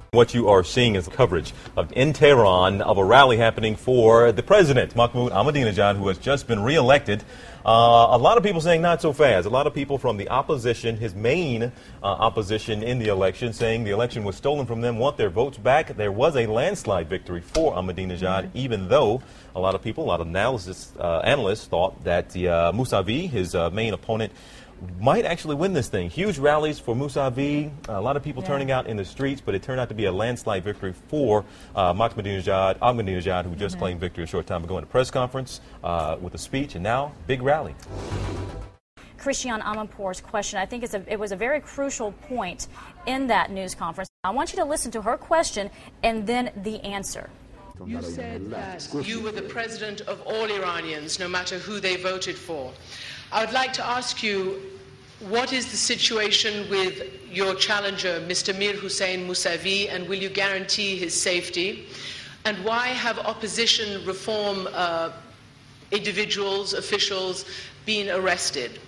What you are seeing is coverage in Tehran of a rally happening for the president, Mahmoud Ahmadinejad, who has just been reelected. A lot of people saying not so fast. A lot of people from the opposition, his main opposition in the election, saying the election was stolen from them, want their votes back. There was a landslide victory for Ahmadinejad, even though a lot of people, a lot of analysts thought that Mousavi, his main opponent, might actually win this thing. Huge rallies for Mousavi, a lot of people turning out in the streets, but it turned out to be a landslide victory for Ahmadinejad, who just claimed victory a short time ago in a press conference with a speech, and now big rally. Christiane Amanpour's question, I think it was a very crucial point in that news conference. I want you to listen to her question and then the answer. You said that you were the president of all Iranians, no matter who they voted for. I would like to ask you, what is the situation with your challenger, Mr. Mir Hossein Mousavi, and will you guarantee his safety? And why have opposition reform individuals, officials, been arrested?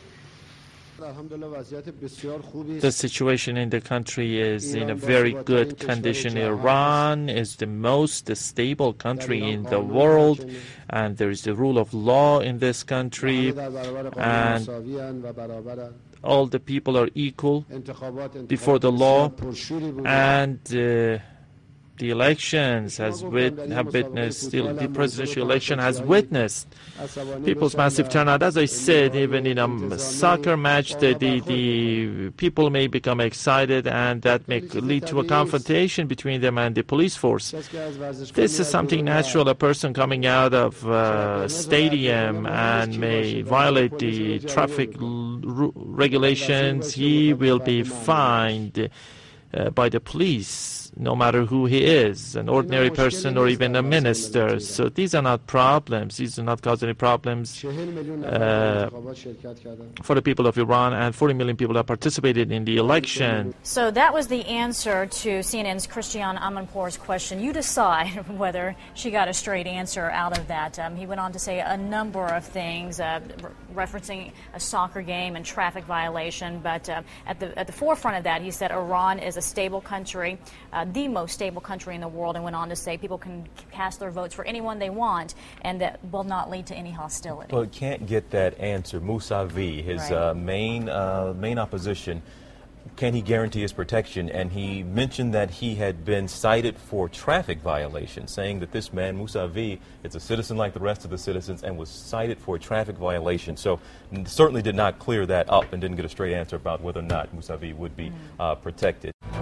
The situation in the country is in a very good condition. Iran is the most stable country in the world, and there is the rule of law in this country, and all the people are equal before the law, and the elections have witnessed, the presidential election has witnessed people's massive turnout. As I said, even in a soccer match, the people may become excited, and that may lead to a confrontation between them and the police force. This is something natural. A person coming out of a stadium and may violate the traffic regulations, he will be fined by the police, no matter who he is, an ordinary person or even a minister. So these are not problems. These do not cause any problems for the people of Iran, and 40 million people have participated in the election. So that was the answer to CNN's Christiane Amanpour's question. You decide whether she got a straight answer out of that. He went on to say a number of things, referencing a soccer game and traffic violation. But at the forefront of that, he said Iran is a stable country, the most stable country in the world, and went on to say people can cast their votes for anyone they want, and that will not lead to any hostility. Well, it can't get that answer. Mousavi, his main opposition, can he guarantee his protection? And he mentioned that he had been cited for traffic violations, saying that this man, Mousavi, is a citizen like the rest of the citizens and was cited for a traffic violation. So certainly did not clear that up and didn't get a straight answer about whether or not Mousavi would be protected.